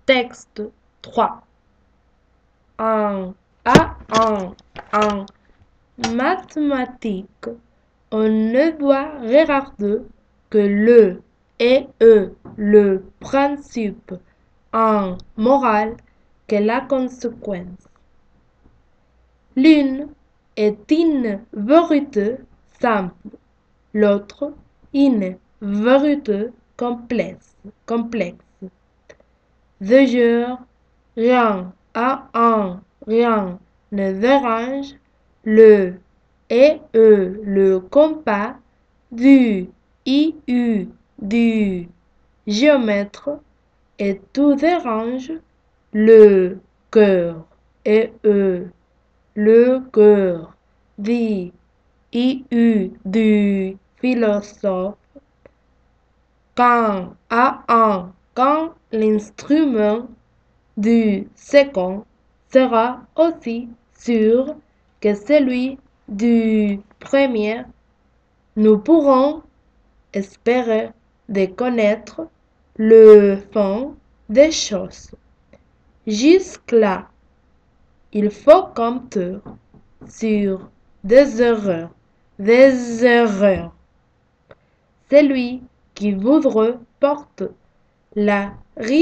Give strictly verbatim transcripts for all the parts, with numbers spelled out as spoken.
Texte trois. En, à en, en mathématiques, on ne doit regarder que le et e, le principe en morale que la conséquence. L'une est une vérité simple, l'autre une vérité complexe. complexe. D'ailleurs, rien à un, rien ne dérange le et e, le compas du I U du géomètre, et tout dérange le cœur et e, le cœur du I U du philosophe, quand à un, quand l'instrument du second sera aussi sûr que celui du premier, nous pourrons espérer de connaître le fond des choses. Jusque-là, il faut compter sur des erreurs, des erreurs. Celui qui voudrait porter la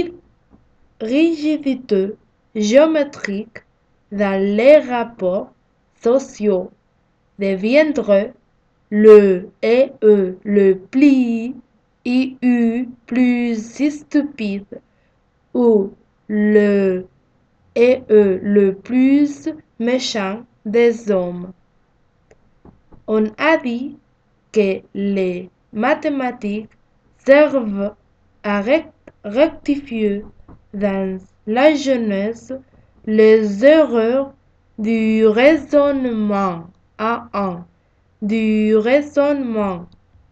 rigidité géométrique dans les rapports sociaux deviendrait le et e le plus I U plus stupide ou le et e le plus méchant des hommes. On a dit que les mathématiques servent à rectifier dans la jeunesse les erreurs du raisonnement à un, du raisonnement